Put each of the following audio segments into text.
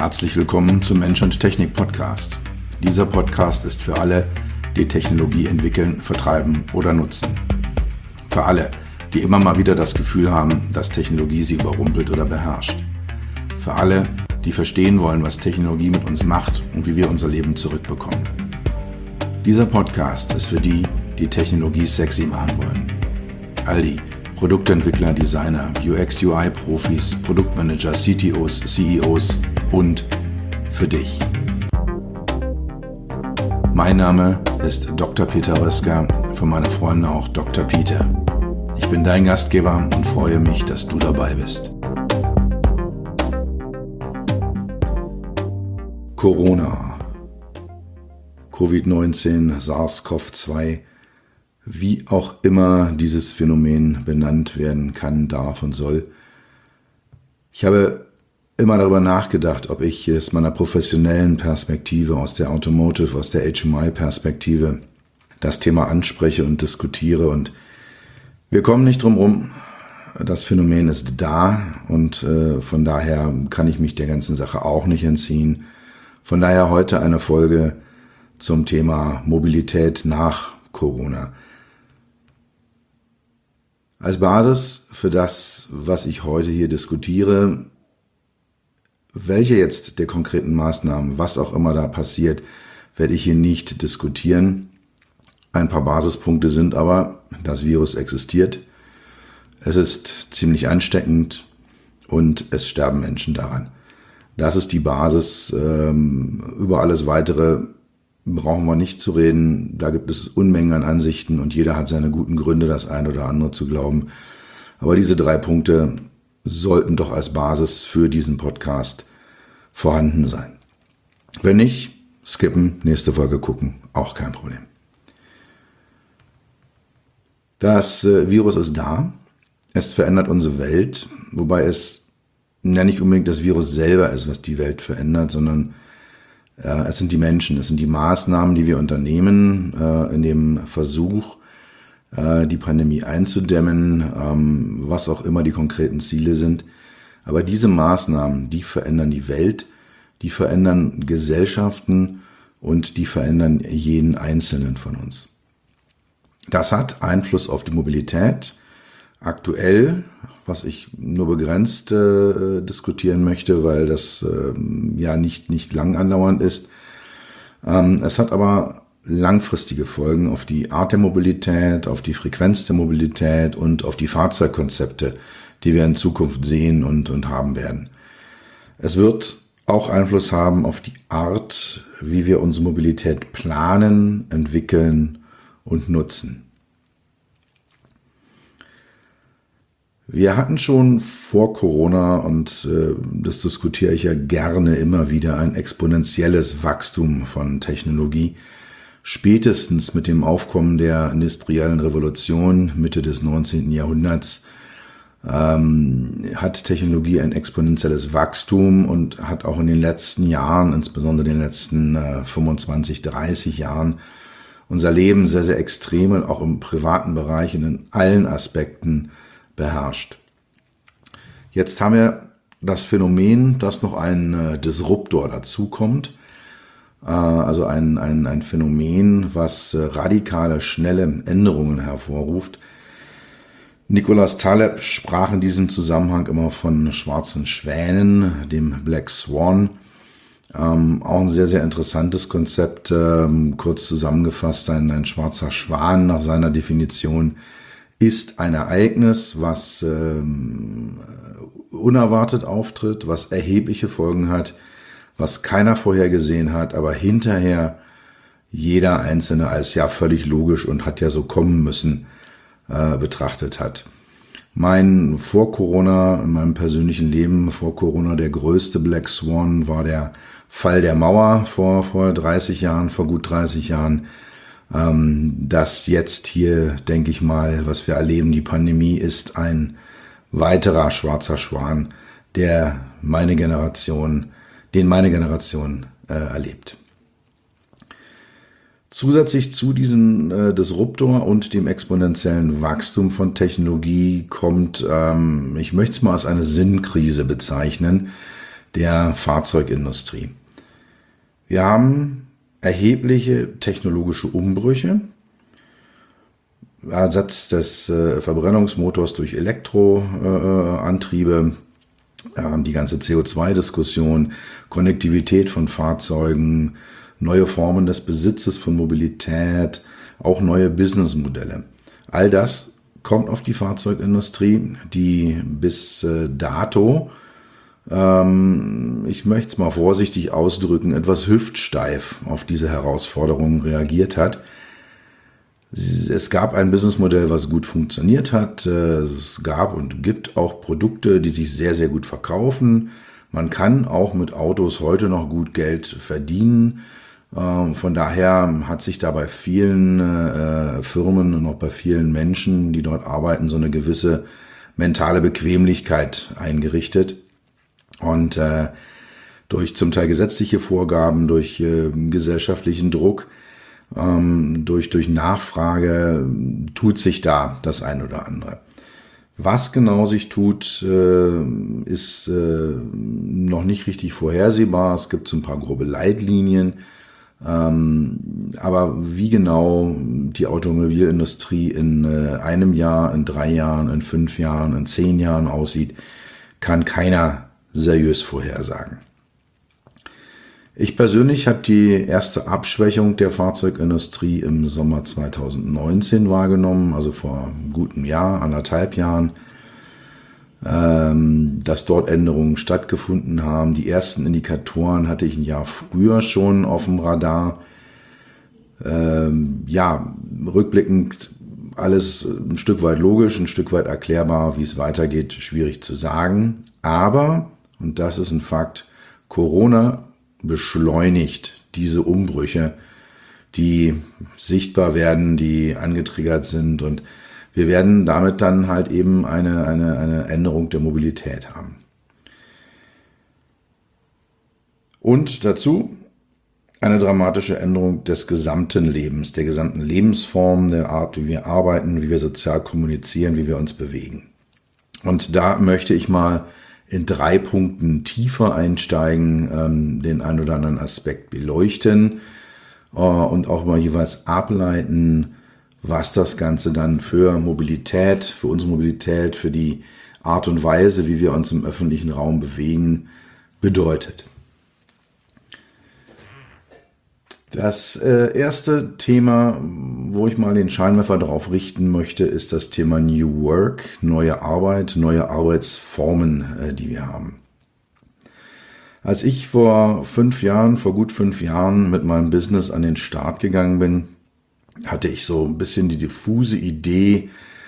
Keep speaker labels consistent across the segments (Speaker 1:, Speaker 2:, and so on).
Speaker 1: Herzlich willkommen zum Mensch und Technik Podcast. Dieser Podcast ist für alle, die Technologie entwickeln, vertreiben oder nutzen. Für alle, die immer mal wieder das Gefühl haben, dass Technologie sie überrumpelt oder beherrscht. Für alle, die verstehen wollen, was Technologie mit uns macht und wie wir unser Leben zurückbekommen. Dieser Podcast ist für die, die Technologie sexy machen wollen. All die Produktentwickler, Designer, UX-UI-Profis, Produktmanager, CTOs, CEOs und für dich. Mein Name ist Dr. Peter Röska, für meine Freunde auch Dr. Peter. Ich bin dein Gastgeber und freue mich, dass du dabei bist. Corona, Covid-19, SARS-CoV-2, wie auch immer dieses Phänomen benannt werden kann, darf und soll. Ich habe immer darüber nachgedacht, ob ich aus meiner professionellen Perspektive, aus der Automotive, aus der HMI-Perspektive das Thema anspreche und diskutiere. Und wir kommen nicht drum rum. Das Phänomen ist da und von daher kann ich mich der ganzen Sache auch nicht entziehen. Von daher heute eine Folge zum Thema Mobilität nach Corona. Als Basis für das, was ich heute hier diskutiere, welche jetzt der konkreten Maßnahmen, was auch immer da passiert, werde ich hier nicht diskutieren. Ein paar Basispunkte sind aber, das Virus existiert, es ist ziemlich ansteckend und es sterben Menschen daran. Das ist die Basis. Über alles Weitere brauchen wir nicht zu reden. Da gibt es Unmengen an Ansichten und jeder hat seine guten Gründe, das eine oder andere zu glauben. Aber diese 3 Punkte sollten doch als Basis für diesen Podcast vorhanden sein. Wenn nicht, skippen, nächste Folge gucken, auch kein Problem. Das Virus ist da, es verändert unsere Welt, wobei es ja nicht unbedingt das Virus selber ist, was die Welt verändert, sondern es sind die Menschen, es sind die Maßnahmen, die wir unternehmen in dem Versuch, die Pandemie einzudämmen, was auch immer die konkreten Ziele sind. Aber diese Maßnahmen, die verändern die Welt, die verändern Gesellschaften und die verändern jeden Einzelnen von uns. Das hat Einfluss auf die Mobilität. Aktuell, was ich nur begrenzt diskutieren möchte, weil das ja nicht lang andauernd ist. Es hat aber langfristige Folgen auf die Art der Mobilität, auf die Frequenz der Mobilität und auf die Fahrzeugkonzepte, die wir in Zukunft sehen und haben werden. Es wird auch Einfluss haben auf die Art, wie wir unsere Mobilität planen, entwickeln und nutzen. Wir hatten schon vor Corona, und das diskutiere ich ja gerne immer wieder, ein exponentielles Wachstum von Technologie. Spätestens mit dem Aufkommen der industriellen Revolution Mitte des 19. Jahrhunderts hat Technologie ein exponentielles Wachstum und hat auch in den letzten Jahren, insbesondere in den letzten 25, 30 Jahren, unser Leben sehr, sehr extrem und auch im privaten Bereich und in allen Aspekten beherrscht. Jetzt haben wir das Phänomen, dass noch ein Disruptor dazukommt, also ein Phänomen, was radikale, schnelle Änderungen hervorruft. Nicholas Taleb sprach in diesem Zusammenhang immer von schwarzen Schwänen, dem Black Swan. Auch ein sehr, sehr interessantes Konzept, kurz zusammengefasst, ein schwarzer Schwan nach seiner Definition ist ein Ereignis, was unerwartet auftritt, was erhebliche Folgen hat, was keiner vorhergesehen hat, aber hinterher jeder Einzelne als ja völlig logisch und hat ja so kommen müssen betrachtet hat. Vor Corona, in meinem persönlichen Leben, vor Corona der größte Black Swan war der Fall der Mauer vor gut 30 Jahren. Das jetzt hier, denke ich mal, was wir erleben, die Pandemie, ist ein weiterer schwarzer Schwan, den meine Generation erlebt. Zusätzlich zu diesem Disruptor und dem exponentiellen Wachstum von Technologie kommt, ich möchte es mal als eine Sinnkrise bezeichnen, der Fahrzeugindustrie. Wir haben erhebliche technologische Umbrüche. Ersatz des Verbrennungsmotors durch Elektroantriebe, die ganze CO2-Diskussion, Konnektivität von Fahrzeugen, neue Formen des Besitzes von Mobilität, auch neue Businessmodelle. All das kommt auf die Fahrzeugindustrie, die bis dato, ich möchte es mal vorsichtig ausdrücken, etwas hüftsteif auf diese Herausforderungen reagiert hat. Es gab ein Businessmodell, was gut funktioniert hat. Es gab und gibt auch Produkte, die sich sehr, sehr gut verkaufen. Man kann auch mit Autos heute noch gut Geld verdienen. Von daher hat sich da bei vielen Firmen und auch bei vielen Menschen, die dort arbeiten, so eine gewisse mentale Bequemlichkeit eingerichtet. Und durch zum Teil gesetzliche Vorgaben, durch gesellschaftlichen Druck, durch Nachfrage tut sich da das ein oder andere. Was genau sich tut, ist noch nicht richtig vorhersehbar. Es gibt so ein paar grobe Leitlinien. Aber wie genau die Automobilindustrie in einem Jahr, in 3 Jahren, in 5 Jahren, in 10 Jahren aussieht, kann keiner seriös vorhersagen. Ich persönlich habe die erste Abschwächung der Fahrzeugindustrie im Sommer 2019 wahrgenommen, also vor einem guten Jahr, 1,5 Jahren, dass dort Änderungen stattgefunden haben. Die ersten Indikatoren hatte ich ein Jahr früher schon auf dem Radar. Rückblickend alles ein Stück weit logisch, ein Stück weit erklärbar, wie es weitergeht, schwierig zu sagen. Aber, und das ist ein Fakt, Corona beschleunigt diese Umbrüche, die sichtbar werden, die angetriggert sind, und wir werden damit dann halt eben eine Änderung der Mobilität haben. Und dazu eine dramatische Änderung des gesamten Lebens, der gesamten Lebensform, der Art, wie wir arbeiten, wie wir sozial kommunizieren, wie wir uns bewegen. Und da möchte ich mal in 3 Punkten tiefer einsteigen, den einen oder anderen Aspekt beleuchten und auch mal jeweils ableiten, was das Ganze dann für Mobilität, für unsere Mobilität, für die Art und Weise, wie wir uns im öffentlichen Raum bewegen, bedeutet. Das erste Thema, wo ich mal den Scheinwerfer darauf richten möchte, ist das Thema New Work, neue Arbeit, neue Arbeitsformen, die wir haben. Als ich vor gut 5 Jahren mit meinem Business an den Start gegangen bin, hatte ich so ein bisschen die diffuse Idee,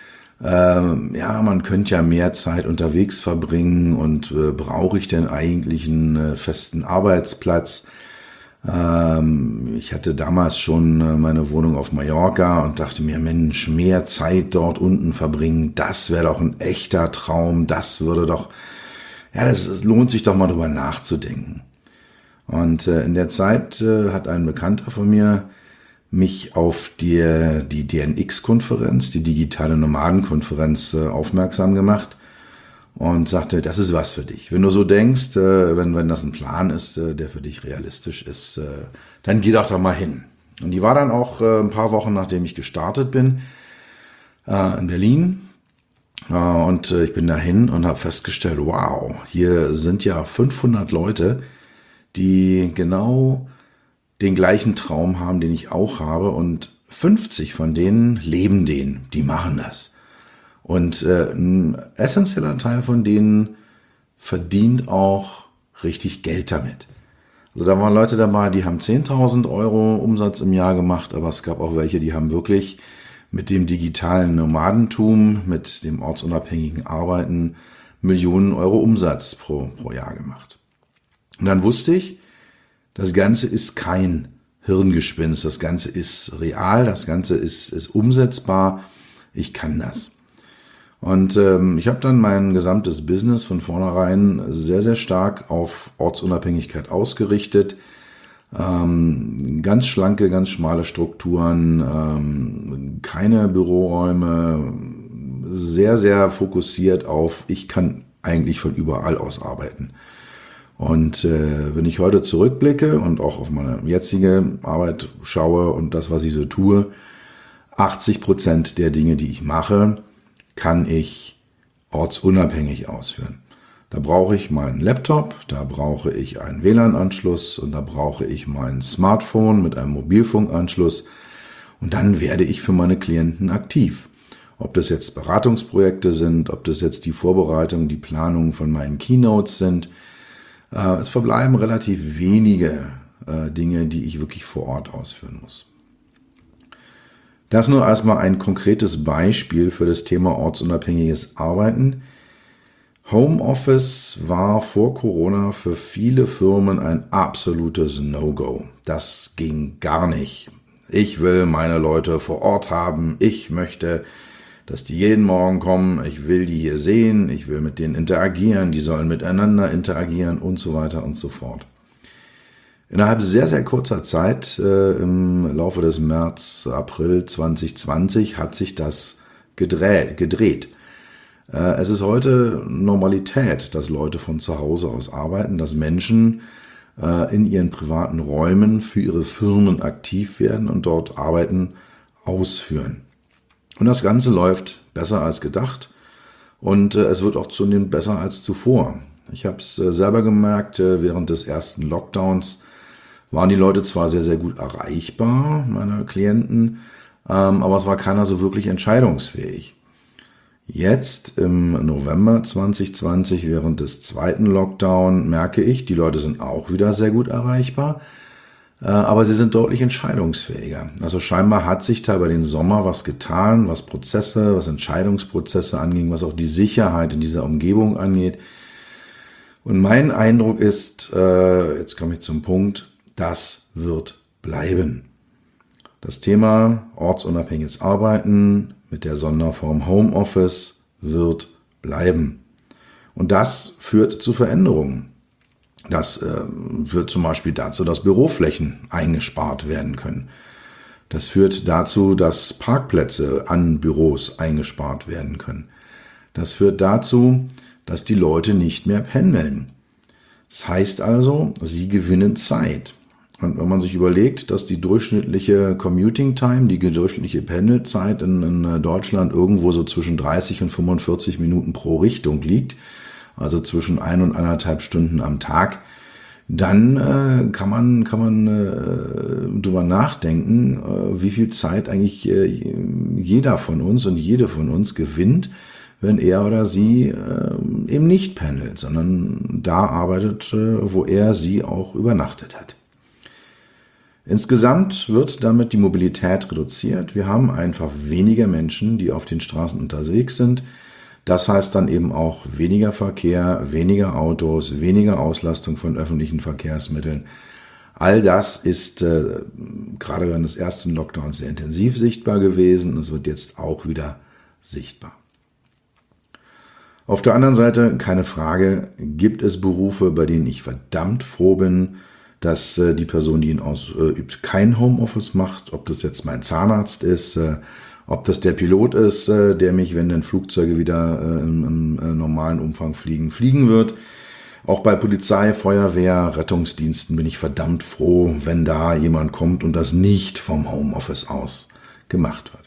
Speaker 1: man könnte ja mehr Zeit unterwegs verbringen, und brauche ich denn eigentlich einen festen Arbeitsplatz? Ich hatte damals schon meine Wohnung auf Mallorca und dachte mir, Mensch, mehr Zeit dort unten verbringen, das wäre doch ein echter Traum, das würde doch, das lohnt sich doch mal drüber nachzudenken. Und in der Zeit hat ein Bekannter von mir mich auf die DNX-Konferenz, die digitale Nomadenkonferenz, aufmerksam gemacht und sagte, das ist was für dich. Wenn du so denkst, wenn das ein Plan ist, der für dich realistisch ist, dann geh doch da mal hin. Und die war dann auch ein paar Wochen, nachdem ich gestartet bin, in Berlin. Und ich bin dahin und habe festgestellt, wow, hier sind ja 500 Leute, die genau den gleichen Traum haben, den ich auch habe, und 50 von denen leben den, die machen das. Und ein essentieller Teil von denen verdient auch richtig Geld damit. Also da waren Leute dabei, die haben 10.000 Euro Umsatz im Jahr gemacht, aber es gab auch welche, die haben wirklich mit dem digitalen Nomadentum, mit dem ortsunabhängigen Arbeiten Millionen Euro Umsatz pro Jahr gemacht. Und dann wusste ich, das Ganze ist kein Hirngespinst, das Ganze ist real, das Ganze ist umsetzbar, ich kann das. Und ich habe dann mein gesamtes Business von vornherein sehr, sehr stark auf Ortsunabhängigkeit ausgerichtet. Ganz schlanke, ganz schmale Strukturen, keine Büroräume, sehr, sehr fokussiert auf, ich kann eigentlich von überall aus arbeiten. Und wenn ich heute zurückblicke und auch auf meine jetzige Arbeit schaue und das, was ich so tue, 80% der Dinge, die ich mache, kann ich ortsunabhängig ausführen. Da brauche ich meinen Laptop, da brauche ich einen WLAN-Anschluss und da brauche ich mein Smartphone mit einem Mobilfunkanschluss und dann werde ich für meine Klienten aktiv. Ob das jetzt Beratungsprojekte sind, ob das jetzt die Vorbereitung, die Planung von meinen Keynotes sind. Es verbleiben relativ wenige Dinge, die ich wirklich vor Ort ausführen muss. Das nur erstmal ein konkretes Beispiel für das Thema ortsunabhängiges Arbeiten. Homeoffice war vor Corona für viele Firmen ein absolutes No-Go. Das ging gar nicht. Ich will meine Leute vor Ort haben. Ich möchte, dass die jeden Morgen kommen. Ich will die hier sehen. Ich will mit denen interagieren. Die sollen miteinander interagieren und so weiter und so fort. Innerhalb sehr, sehr kurzer Zeit, im Laufe des März, April 2020, hat sich das gedreht. Es ist heute Normalität, dass Leute von zu Hause aus arbeiten, dass Menschen in ihren privaten Räumen für ihre Firmen aktiv werden und dort Arbeiten ausführen. Und das Ganze läuft besser als gedacht und es wird auch zunehmend besser als zuvor. Ich habe es selber gemerkt, während des ersten Lockdowns waren die Leute zwar sehr, sehr gut erreichbar, meine Klienten, aber es war keiner so wirklich entscheidungsfähig. Jetzt im November 2020, während des zweiten Lockdown, merke ich, die Leute sind auch wieder sehr gut erreichbar, aber sie sind deutlich entscheidungsfähiger. Also scheinbar hat sich da über den Sommer was getan, was Prozesse, was Entscheidungsprozesse anging, was auch die Sicherheit in dieser Umgebung angeht. Und mein Eindruck ist, jetzt komme ich zum Punkt, das wird bleiben. Das Thema ortsunabhängiges Arbeiten mit der Sonderform Homeoffice wird bleiben. Und das führt zu Veränderungen. Das führt zum Beispiel dazu, dass Büroflächen eingespart werden können. Das führt dazu, dass Parkplätze an Büros eingespart werden können. Das führt dazu, dass die Leute nicht mehr pendeln. Das heißt also, sie gewinnen Zeit. Und wenn man sich überlegt, dass die durchschnittliche Commuting Time, die durchschnittliche Pendelzeit in Deutschland irgendwo so zwischen 30 und 45 Minuten pro Richtung liegt, also zwischen 1 und 1,5 Stunden am Tag, dann kann man drüber nachdenken, wie viel Zeit eigentlich jeder von uns und jede von uns gewinnt, wenn er oder sie eben nicht pendelt, sondern da arbeitet, wo er sie auch übernachtet hat. Insgesamt wird damit die Mobilität reduziert. Wir haben einfach weniger Menschen, die auf den Straßen unterwegs sind. Das heißt dann eben auch weniger Verkehr, weniger Autos, weniger Auslastung von öffentlichen Verkehrsmitteln. All das ist gerade während des ersten Lockdowns sehr intensiv sichtbar gewesen und es wird jetzt auch wieder sichtbar. Auf der anderen Seite, keine Frage, gibt es Berufe, bei denen ich verdammt froh bin, dass die Person, die ihn ausübt, kein Homeoffice macht, ob das jetzt mein Zahnarzt ist, ob das der Pilot ist, der mich, wenn dann Flugzeuge wieder im normalen Umfang fliegen wird. Auch bei Polizei, Feuerwehr, Rettungsdiensten bin ich verdammt froh, wenn da jemand kommt und das nicht vom Homeoffice aus gemacht wird.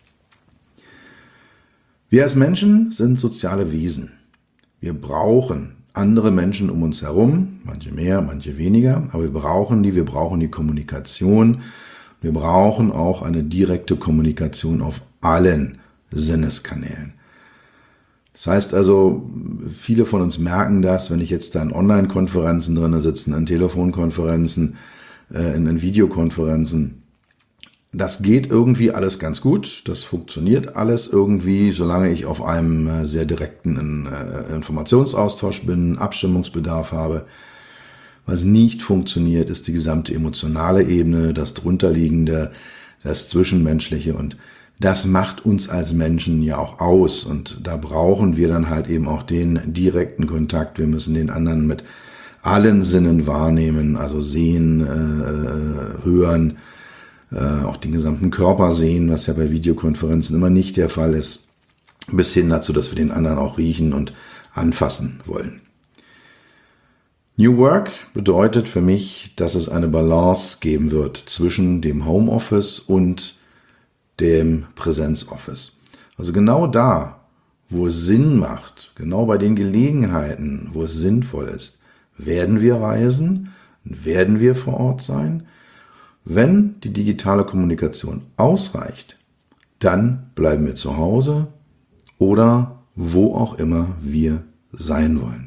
Speaker 1: Wir als Menschen sind soziale Wesen. Wir brauchen andere Menschen um uns herum, manche mehr, manche weniger, aber wir brauchen die Kommunikation. Wir brauchen auch eine direkte Kommunikation auf allen Sinneskanälen. Das heißt also, viele von uns merken das, wenn ich jetzt da in Online-Konferenzen drin sitze, in Telefonkonferenzen, in Videokonferenzen. Das geht irgendwie alles ganz gut, das funktioniert alles irgendwie, solange ich auf einem sehr direkten Informationsaustausch bin, Abstimmungsbedarf habe. Was nicht funktioniert, ist die gesamte emotionale Ebene, das drunterliegende, das Zwischenmenschliche und das macht uns als Menschen ja auch aus und da brauchen wir dann halt eben auch den direkten Kontakt. Wir müssen den anderen mit allen Sinnen wahrnehmen, also sehen, hören, auch den gesamten Körper sehen, was ja bei Videokonferenzen immer nicht der Fall ist, bis hin dazu, dass wir den anderen auch riechen und anfassen wollen. New Work bedeutet für mich, dass es eine Balance geben wird zwischen dem Homeoffice und dem Präsenzoffice. Also genau da, wo es Sinn macht, genau bei den Gelegenheiten, wo es sinnvoll ist, werden wir reisen, werden wir vor Ort sein. Wenn die digitale Kommunikation ausreicht, dann bleiben wir zu Hause oder wo auch immer wir sein wollen.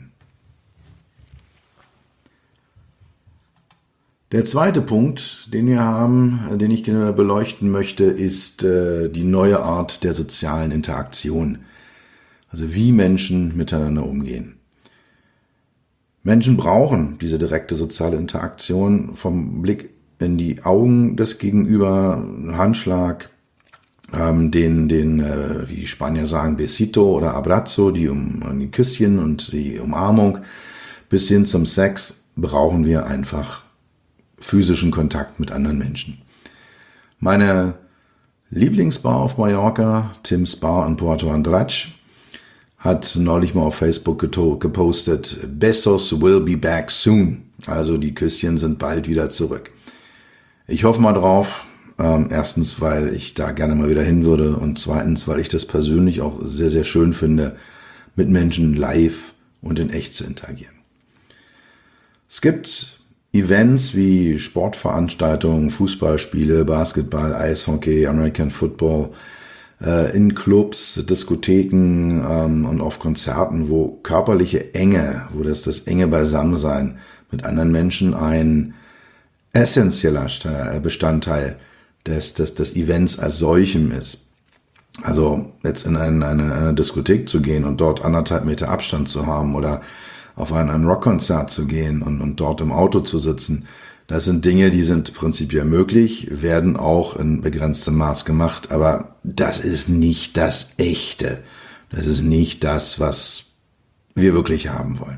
Speaker 1: Der zweite Punkt, den wir haben, den ich gerne beleuchten möchte, ist die neue Art der sozialen Interaktion. Also wie Menschen miteinander umgehen. Menschen brauchen diese direkte soziale Interaktion vom Blick in die Augen des Gegenüber, Handschlag, wie die Spanier sagen, Besito oder Abrazo, die Küsschen und die Umarmung, bis hin zum Sex brauchen wir einfach physischen Kontakt mit anderen Menschen. Meine Lieblingsbar auf Mallorca, Tim's Bar in Porto Andratx, hat neulich mal auf Facebook gepostet, Besos will be back soon. Also die Küsschen sind bald wieder zurück. Ich hoffe mal drauf. Erstens, weil ich da gerne mal wieder hin würde und zweitens, weil ich das persönlich auch sehr, sehr schön finde, mit Menschen live und in echt zu interagieren. Es gibt Events wie Sportveranstaltungen, Fußballspiele, Basketball, Eishockey, American Football, in Clubs, Diskotheken und auf Konzerten, wo körperliche Enge, wo das enge Beisammensein mit anderen Menschen ein essentieller Bestandteil des Events als solchem ist. Also jetzt in eine Diskothek zu gehen und dort 1,5 Meter Abstand zu haben oder auf ein Rockkonzert zu gehen und dort im Auto zu sitzen, das sind Dinge, die sind prinzipiell möglich, werden auch in begrenztem Maß gemacht, aber das ist nicht das Echte. Das ist nicht das, was wir wirklich haben wollen.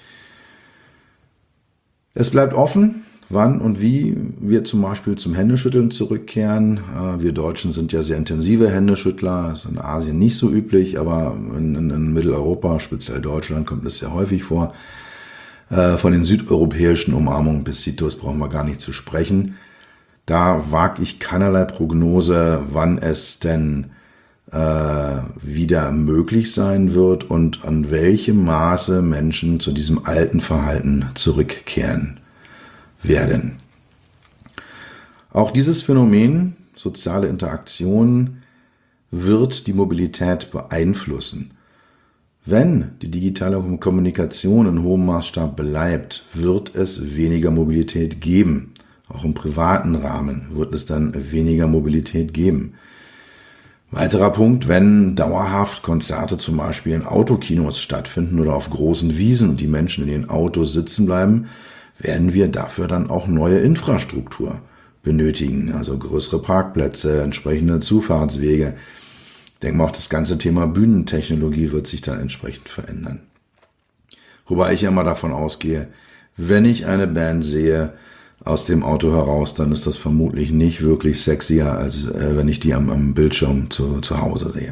Speaker 1: Es bleibt offen, wann und wie wir zum Beispiel zum Händeschütteln zurückkehren. Wir Deutschen sind ja sehr intensive Händeschüttler, das ist in Asien nicht so üblich, aber in Mitteleuropa, speziell Deutschland, kommt es sehr häufig vor. Von den südeuropäischen Umarmungen bis Besitos brauchen wir gar nicht zu sprechen. Da wage ich keinerlei Prognose, wann es denn wieder möglich sein wird und an welchem Maße Menschen zu diesem alten Verhalten zurückkehren werden. Auch dieses Phänomen, soziale Interaktion, wird die Mobilität beeinflussen. Wenn die digitale Kommunikation in hohem Maßstab bleibt, wird es weniger Mobilität geben. Auch im privaten Rahmen wird es dann weniger Mobilität geben. Weiterer Punkt, wenn dauerhaft Konzerte zum Beispiel in Autokinos stattfinden oder auf großen Wiesen und die Menschen in den Autos sitzen bleiben, werden wir dafür dann auch neue Infrastruktur benötigen, also größere Parkplätze, entsprechende Zufahrtswege. Ich denke mal, auch das ganze Thema Bühnentechnologie wird sich dann entsprechend verändern. Wobei ich ja mal davon ausgehe, wenn ich eine Band sehe aus dem Auto heraus, dann ist das vermutlich nicht wirklich sexier, als wenn ich die am Bildschirm zu Hause sehe.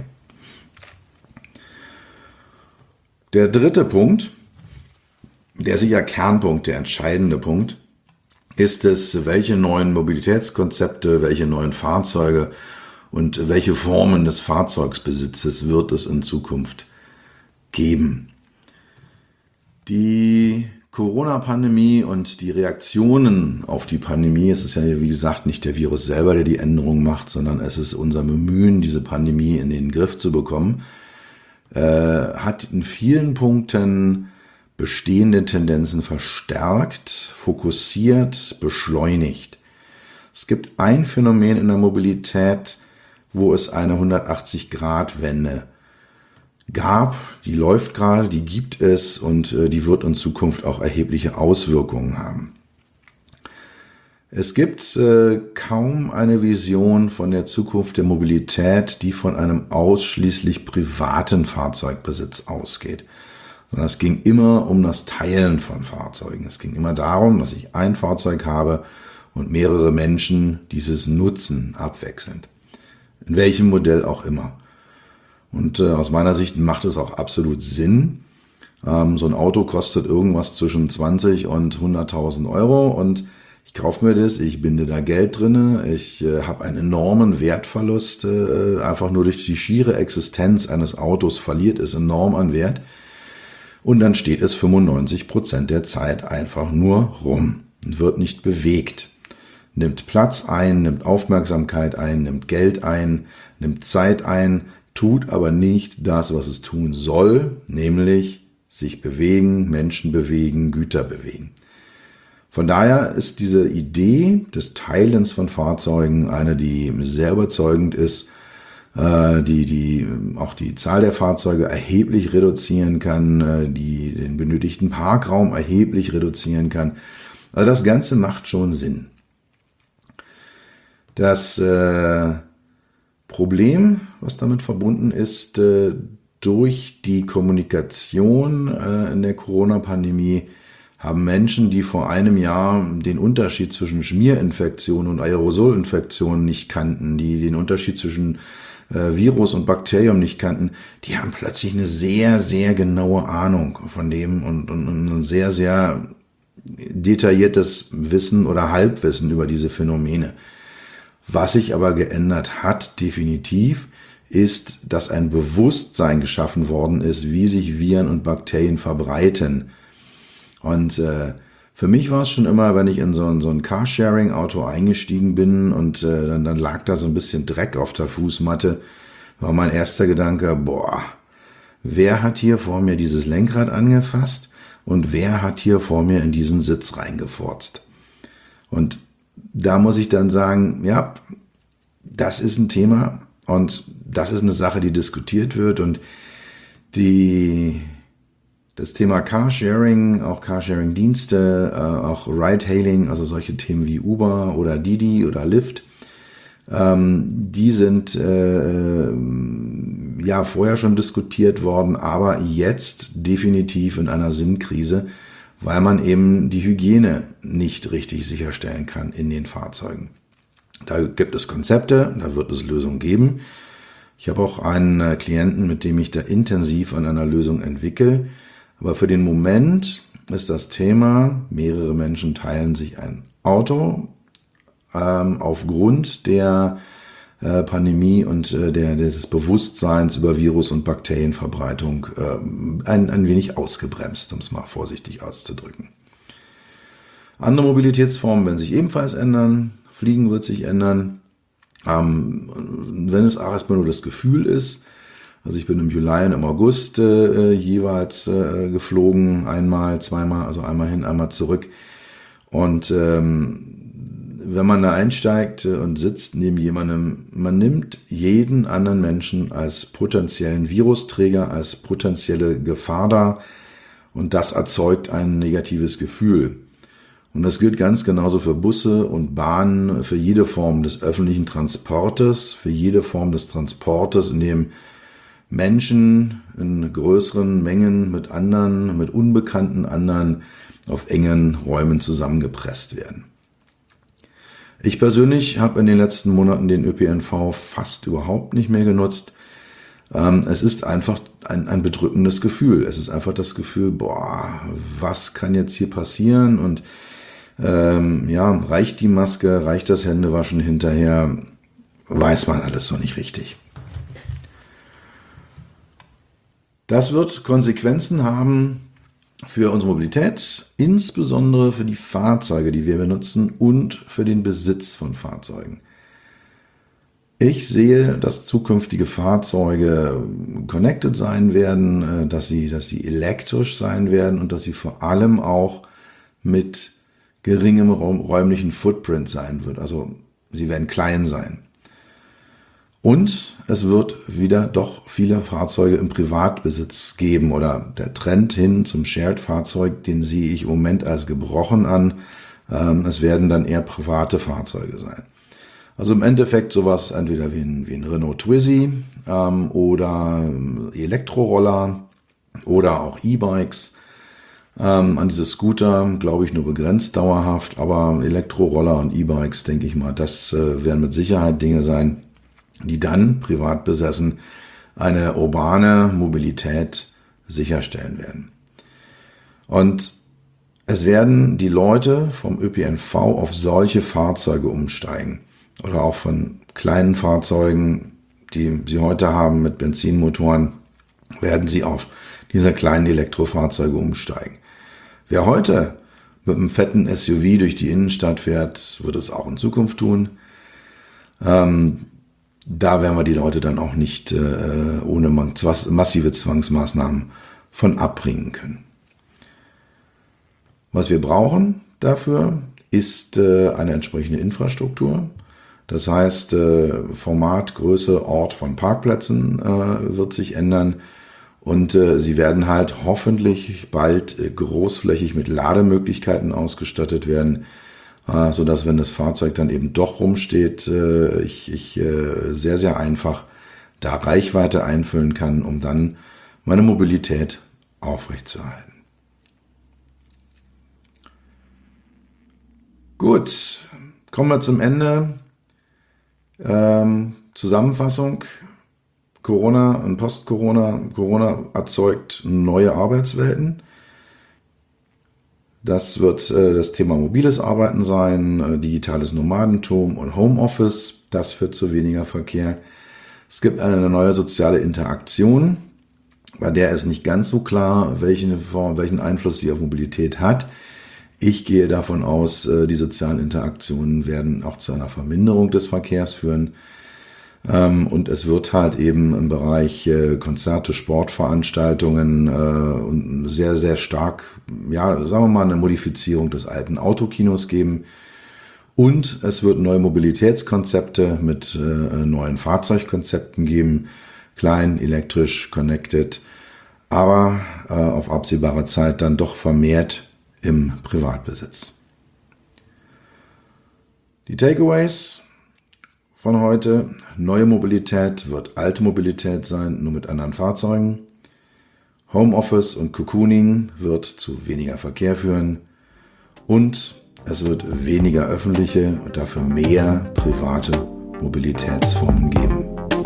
Speaker 1: Der dritte Punkt, der sicher Kernpunkt, der entscheidende Punkt, ist es, welche neuen Mobilitätskonzepte, welche neuen Fahrzeuge und welche Formen des Fahrzeugsbesitzes wird es in Zukunft geben. Die Corona-Pandemie und die Reaktionen auf die Pandemie, es ist ja wie gesagt nicht der Virus selber, der die Änderung macht, sondern es ist unser Bemühen, diese Pandemie in den Griff zu bekommen, hat in vielen Punkten bestehende Tendenzen verstärkt, fokussiert, beschleunigt. Es gibt ein Phänomen in der Mobilität, wo es eine 180-Grad-Wende gab, die läuft gerade, die gibt es und die wird in Zukunft auch erhebliche Auswirkungen haben. Es gibt kaum eine Vision von der Zukunft der Mobilität, die von einem ausschließlich privaten Fahrzeugbesitz ausgeht. Sondern es ging immer um das Teilen von Fahrzeugen. Es ging immer darum, dass ich ein Fahrzeug habe und mehrere Menschen dieses nutzen, abwechselnd. In welchem Modell auch immer. Und aus meiner Sicht macht es auch absolut Sinn. So ein Auto kostet irgendwas zwischen 20 und 100.000 Euro und ich kaufe mir das, ich binde da Geld drinne, ich habe einen enormen Wertverlust, einfach nur durch die schiere Existenz eines Autos verliert es enorm an Wert und dann steht es 95% der Zeit einfach nur rum und wird nicht bewegt. Nimmt Platz ein, nimmt Aufmerksamkeit ein, nimmt Geld ein, nimmt Zeit ein, tut aber nicht das, was es tun soll, nämlich sich bewegen, Menschen bewegen, Güter bewegen. Von daher ist diese Idee des Teilens von Fahrzeugen eine, die sehr überzeugend ist, die auch die Zahl der Fahrzeuge erheblich reduzieren kann, die den benötigten Parkraum erheblich reduzieren kann. Also das Ganze macht schon Sinn. Das Problem, was damit verbunden ist, durch die Kommunikation in der Corona-Pandemie haben Menschen, die vor einem Jahr den Unterschied zwischen Schmierinfektion und Aerosolinfektion nicht kannten, die den Unterschied zwischen Virus und Bakterium nicht kannten, die haben plötzlich eine sehr, sehr genaue Ahnung von dem und ein sehr, sehr detailliertes Wissen oder Halbwissen über diese Phänomene. Was sich aber geändert hat, definitiv, ist, dass ein Bewusstsein geschaffen worden ist, wie sich Viren und Bakterien verbreiten. Und für mich war es schon immer, wenn ich in so ein Carsharing-Auto eingestiegen bin und dann lag da so ein bisschen Dreck auf der Fußmatte, war mein erster Gedanke, wer hat hier vor mir dieses Lenkrad angefasst und wer hat hier vor mir in diesen Sitz reingefurzt? Und da muss ich dann sagen, ja, das ist ein Thema und das ist eine Sache, die diskutiert wird und das Thema Carsharing, auch Carsharing-Dienste, auch Ride-Hailing, also solche Themen wie Uber oder Didi oder Lyft, die sind ja vorher schon diskutiert worden, aber jetzt definitiv in einer Sinnkrise, weil man eben die Hygiene nicht richtig sicherstellen kann in den Fahrzeugen. Da gibt es Konzepte, da wird es Lösungen geben. Ich habe auch einen Klienten, mit dem ich da intensiv an einer Lösung entwickle. Aber für den Moment ist das Thema, mehrere Menschen teilen sich ein Auto aufgrund der Pandemie und des Bewusstseins über Virus- und Bakterienverbreitung ein wenig ausgebremst, um es mal vorsichtig auszudrücken. Andere Mobilitätsformen werden sich ebenfalls ändern. Fliegen wird sich ändern. Wenn es auch erstmal nur das Gefühl ist, also ich bin im Juli und im August jeweils geflogen, einmal, zweimal, also einmal hin, einmal zurück. Und wenn man da einsteigt und sitzt neben jemandem, man nimmt jeden anderen Menschen als potenziellen Virusträger, als potenzielle Gefahr dar und das erzeugt ein negatives Gefühl. Und das gilt ganz genauso für Busse und Bahnen, für jede Form des öffentlichen Transportes, für jede Form des Transportes, in dem Menschen in größeren Mengen mit unbekannten anderen auf engen Räumen zusammengepresst werden. Ich persönlich habe in den letzten Monaten den ÖPNV fast überhaupt nicht mehr genutzt. Es ist einfach ein bedrückendes Gefühl. Es ist einfach das Gefühl, was kann jetzt hier passieren? Und reicht die Maske, reicht das Händewaschen hinterher? Weiß man alles so nicht richtig. Das wird Konsequenzen haben für unsere Mobilität, insbesondere für die Fahrzeuge, die wir benutzen und für den Besitz von Fahrzeugen. Ich sehe, dass zukünftige Fahrzeuge connected sein werden, dass sie elektrisch sein werden und dass sie vor allem auch mit geringem räumlichen Footprint sein wird. Also sie werden klein sein. Und es wird wieder doch viele Fahrzeuge im Privatbesitz geben oder der Trend hin zum Shared-Fahrzeug, den sehe ich im Moment als gebrochen an. Es werden dann eher private Fahrzeuge sein. Also im Endeffekt sowas entweder wie ein Renault Twizy oder Elektroroller oder auch E-Bikes. An diese Scooter glaube ich nur begrenzt dauerhaft, aber Elektroroller und E-Bikes, denke ich mal, das werden mit Sicherheit Dinge sein, die dann privat besessen eine urbane Mobilität sicherstellen werden. Und es werden die Leute vom ÖPNV auf solche Fahrzeuge umsteigen oder auch von kleinen Fahrzeugen, die sie heute haben mit Benzinmotoren, werden sie auf diese kleinen Elektrofahrzeuge umsteigen. Wer heute mit einem fetten SUV durch die Innenstadt fährt, wird es auch in Zukunft tun. Da werden wir die Leute dann auch nicht ohne massive Zwangsmaßnahmen von abbringen können. Was wir brauchen dafür ist eine entsprechende Infrastruktur. Das heißt, Format, Größe, Ort von Parkplätzen wird sich ändern. Und sie werden halt hoffentlich bald großflächig mit Lademöglichkeiten ausgestattet werden, sodass, wenn das Fahrzeug dann eben doch rumsteht, ich sehr, sehr einfach da Reichweite einfüllen kann, um dann meine Mobilität aufrechtzuerhalten. Gut, kommen wir zum Ende. Zusammenfassung. Corona und Post-Corona. Corona erzeugt neue Arbeitswelten. Das wird das Thema mobiles Arbeiten sein, digitales Nomadentum und Homeoffice. Das führt zu weniger Verkehr. Es gibt eine neue soziale Interaktion, bei der ist nicht ganz so klar, welchen Einfluss sie auf Mobilität hat. Ich gehe davon aus, die sozialen Interaktionen werden auch zu einer Verminderung des Verkehrs führen. Und es wird halt eben im Bereich Konzerte, Sportveranstaltungen und sehr, sehr stark, ja, sagen wir mal, eine Modifizierung des alten Autokinos geben. Und es wird neue Mobilitätskonzepte mit neuen Fahrzeugkonzepten geben, klein, elektrisch, connected, aber auf absehbare Zeit dann doch vermehrt im Privatbesitz. Die Takeaways von heute: Neue Mobilität wird alte Mobilität sein, nur mit anderen Fahrzeugen. Homeoffice und Cocooning wird zu weniger Verkehr führen. Und es wird weniger öffentliche und dafür mehr private Mobilitätsformen geben.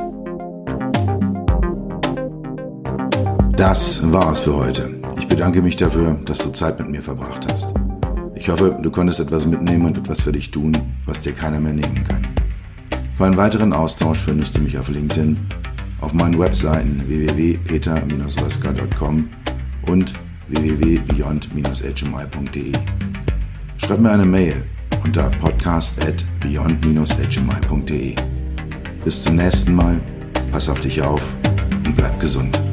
Speaker 1: Das war es für heute. Ich bedanke mich dafür, dass du Zeit mit mir verbracht hast. Ich hoffe, du konntest etwas mitnehmen und etwas für dich tun, was dir keiner mehr nehmen kann. Für einen weiteren Austausch findest du mich auf LinkedIn, auf meinen Webseiten www.peter-röska.com und www.beyond-hmi.de. Schreib mir eine Mail unter podcast@beyond-hmi.de. Bis zum nächsten Mal, pass auf dich auf und bleib gesund.